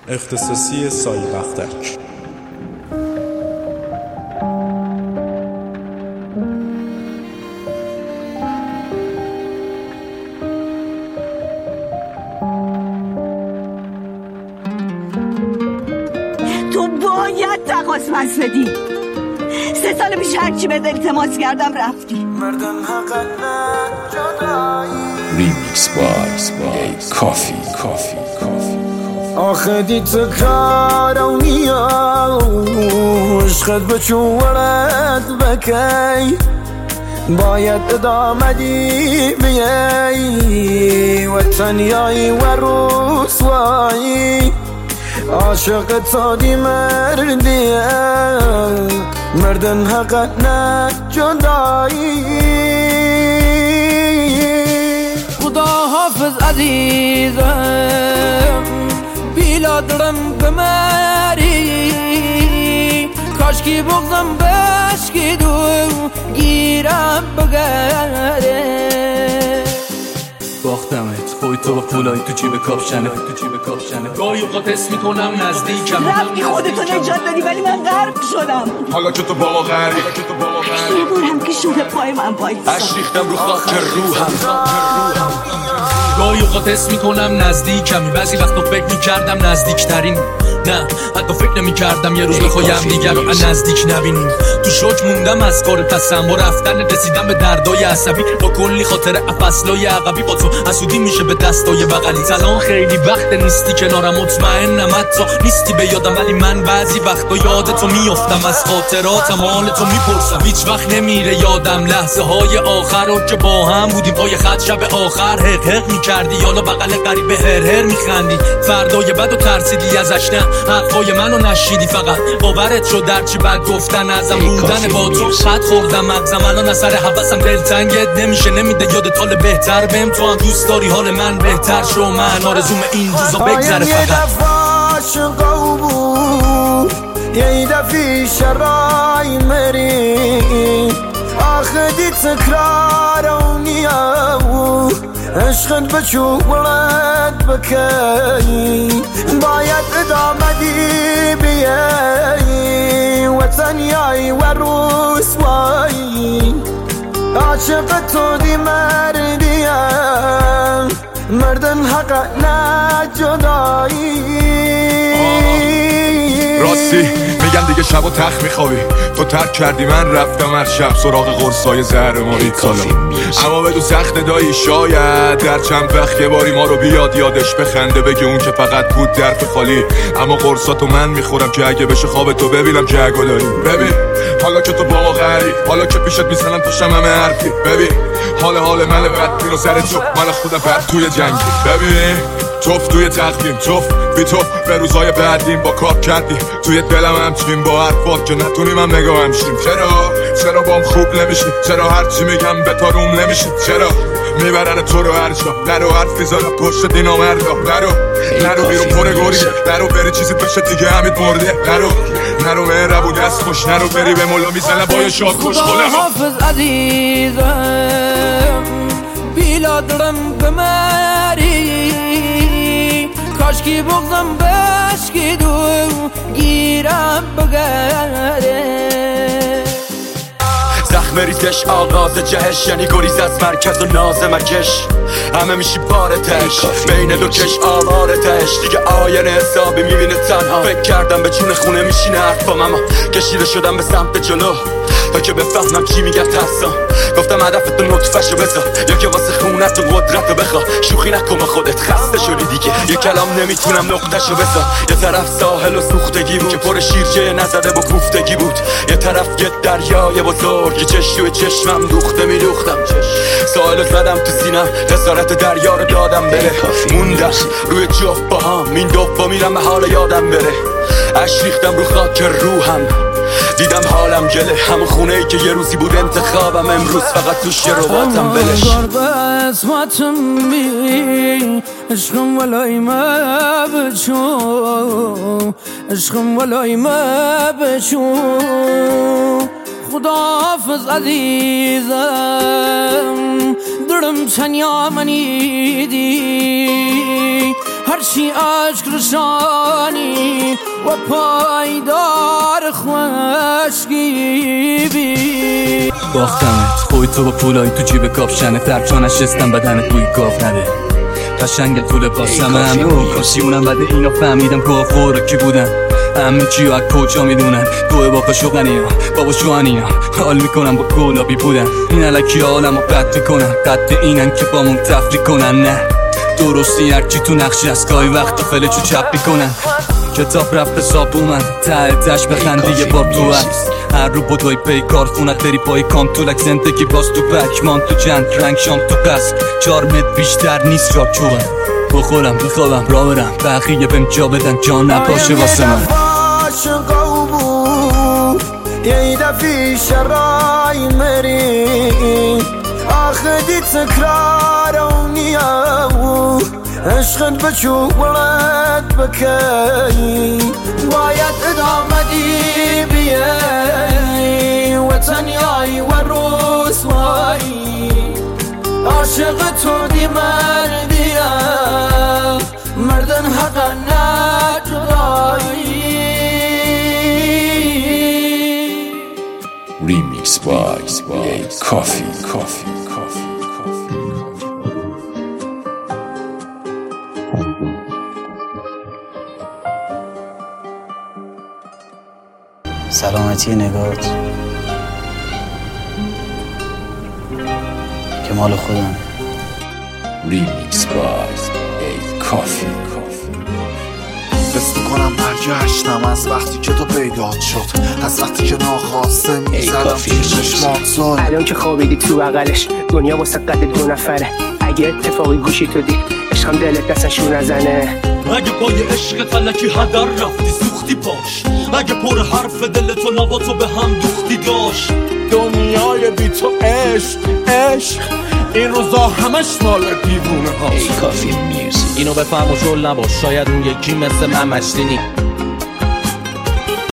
اختصاصی سایه بختک. تو باید تقاص بدی. 3 سال پیش هرچی بهت التماس کردم رفتی. ریمیکس بای کافی آخه دیت کارونی عشقت بچورد بکی باید ادامه دی بیایی وطنیایی و رسوایی عاشق تا دی مردیه مردن حق نه جدایی خدا حافظ عزیزم بیلادرم بمری کاشکی بغزم بشکیدو گیرم بگره باختمت خوی تو با پولای تو جیب کاپشنه گاهی اوقات حس میکنم نزدیکم رفتی خودتو نجات دادی ولی من غرق شدم. حالا که تو با ما غرقی میدونم که شده پای من بایستم اش ریختم رو خاک روحم گاهی اوقات حس میکنم نزدیکم بعضی وقتا فکر میکردم نزدیکترین نه حتی فکر نمیکردم یه روز بخوایم دیگر رو نزدیک نبینیم تو شوک موندم از کار پسم با رفتن رسیدم به دردای عصبی با کلی خاطر افصلای عقبی با تو حسودی میشه به دستای بغلی الان خیلی وقت نیستی کنارم مطمئنم حتی نیستی به یادم ولی من بعضی وقتا یادتو میافتم از خاطراتم حال تو میپرسم هیچ وقت نمیره یادم لحظه های آخر رو که با هم بودیم پای خط شب آخر حق میکردی یالا بغل قریب هر میخندی فردای بعدو ترسیدی ازش نه حرفای منو نشیدی فقط باورت شد درچی بد گفتن ازم بودن با تو خط خوردم مغزم الان اثر حواسم دلتنگت نمیشه نمیده یادت حال بهتر بهم تو هم دوست داری حال من بهتر شو من آرزوم این روزا بگذره فقط یه دفعه عاشقا بود یه دفعه شرای مری آخه دی تکرارونی عشقت بچورد بکی باید ادامه دی بیایی وطنیایی و رسوایی عاشق تو دی مردیم مردن حق نه جدایی راستی میگم دیگه شب و تخت میخوابی تو ترک کردی من رفتم هر شب سراغ قرصای زهرماری کالا اما بدو سخت دایی شاید در چند وقت یه باری ما رو بیاد یادش بخنده بگه اون که فقط بود درف خالی اما قرصاتو من میخورم که اگه بشه خواب تو ببینم جگو داری ببین حالا که تو با ما غری حالا که پیشت میزنم تو همه حرفی ببین حال من بد رو سر تو من خودم بد توی جنگی ببین توف توی تقدیم توف بی تو به روزای بعدیم با کار کردی توی دلم همچین با حرفات که نتونیم هم نگاه همشیم چرا بام خوب نمیشی چرا هرچی میگم به تاروم نمیشی چرا میبرن تو رو هر جا نرو حرفی زدم پشت دینا مردا نرو بیرون پر گوری نرو بری چیزی بشه دیگه همید مرده نرو مهربون دست خوش نرو بری به مولا میزنم با شاد خوش خدا حافظ عزیزم بیلادرم بمری کاشکی بغزم بشکیدو گیرم بگره زخم ریزش آغاز جهش یعنی گریز از مرکز و ناز مکش همه میشی بارتش بین دو کش آوارتش دیگه آینه حسابی میبینه تنها فکر کردم به جون خونه میشینه حرفام اما کشیده شدم به سمت جلو تا که بفهمم چی میگه ترسم گفتم هدفتو نطفه‌شو بذار یا که واسه خونت و قدرتو بخوا شوخی نکن با خودت خسته شدی دیگه یه کلام نمیتونم نقطه‌شو بذار یه طرف ساحل و سوختگی بود که پر شیرجه نزده با کوفتگی بود یه طرف یه دریای بزرگ چشم چشمم دوخته میدوختم ساحلو زدم تو سینم جسارت دریا رو دادم بره موندم روی جفت با هم این دومیرم به حال یادم بره اش ریختم رو خاک روحم دیدم حالم گله همون خونه ای که یه روزی بود انتخابم امروز فقط توش یه رباتم بلش اسمتم بی عشقم ولای ما بچو عشقم ولای ما بچو خدا حافظ عزیزم درم تنیا منی دی هرچی عشق رشانی و پایدار خشکی باختمت خوی تو با پولای تو جیب کاپشنه ترچا نشستم بدنت بوی گاف نده قشنگل تو لباسم همه کاسی اونم بده اینا فهمیدم گاف خورا کی بودن همه چیو از کجا میدونن توی با قشوغنی ها بابا شوانی ها حال میکنم با گلابی بودن این علکی حالم رو قد میکنن قد اینن که با من تفریح کنن نه درستی هرچی تو نقشی از گاهی وقتا فلچو چپ میکنن کتاب رفت حساب اومد تش بخندی یه بار تو هست هر رو بدوی پی کارخونت بری پای کانتولک زندگی باز تو بکمان تو چند رنگ شام تو قصر 4 متر بیشتر نیست جا چوبم بخورم بخوابم را برم بقیه بهم جا بدن جان نباشه واسه من یه دفعی شرای مری آخدی تکرار اونیاو عشقت بچو ولد بکی باید ادامه دی بیایی وطنیایی و رسوایی عاشق تو دی مردیم مردن حق نجدایی Remix by Coffee. سلامتی نگات که مال خودم. Remix by Coffee. حس میکنم برگشتم از وقتی که تو پیدات شد، از وقتی که ناخواسته میزدم توی چشمات زل. الان که خوابیدی تو بغلش دنیا واسه قد 2 نفره. اگه اتفاقی گوشی تو دید عشقم دلت دستن شور نزنه. اگه پای عشق فلکی هدر رفتی سوختی باش، اگه پر حرف دل تو نوا تو به هم دوختی داشت. دنیای بی تو عشق این روزا همش مال دیوونه هاست. کافی میوزیک اینو بفهم و شل نباش، شاید اون یکی مثل من مشتینی